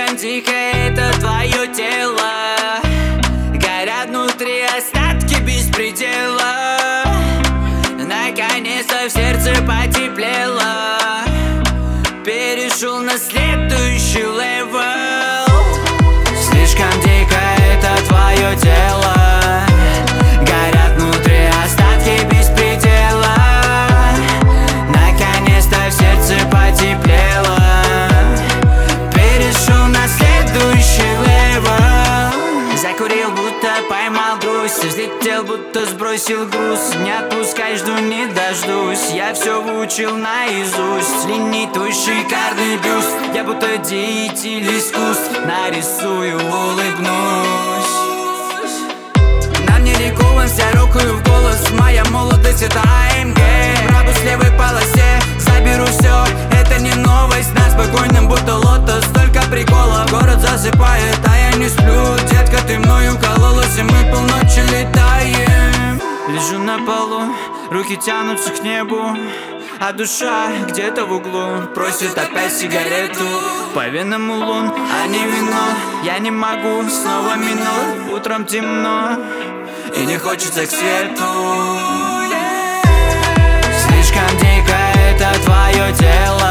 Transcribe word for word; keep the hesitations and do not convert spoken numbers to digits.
Слишком дико это твое тело, горят внутри остатки беспредела. Наконец-то в сердце потеплело, перешел на следующий левел. Слишком дико это твое тело, горят внутри остатки беспредела. Наконец-то в сердце потеплело, перешел на следующий левел. Закурил, будто поймал грусть, взлетел, будто сбросил груз. Не отпускай, жду, не дождусь, я все выучил наизусть. Линий твой шикарный бюст, я будто деятель искусств, нарисую, улыбнусь. На мне ликован, вся рукою в голос, моя молодость это АМГ. Пробуй с левой полосе, заберу все, это не новость. На спокойном будто лотос, столько приколов. Город засыпает, а я не сплю. Детка, ты мною кололась, и мы полночи летаем. Лежу на полу, руки тянутся к небу, а душа где-то в углу просит опять сигарету. По венам улун, а не вино. Я не могу, снова минор. Утром темно, и не хочется к свету. Слишком дико это твое тело,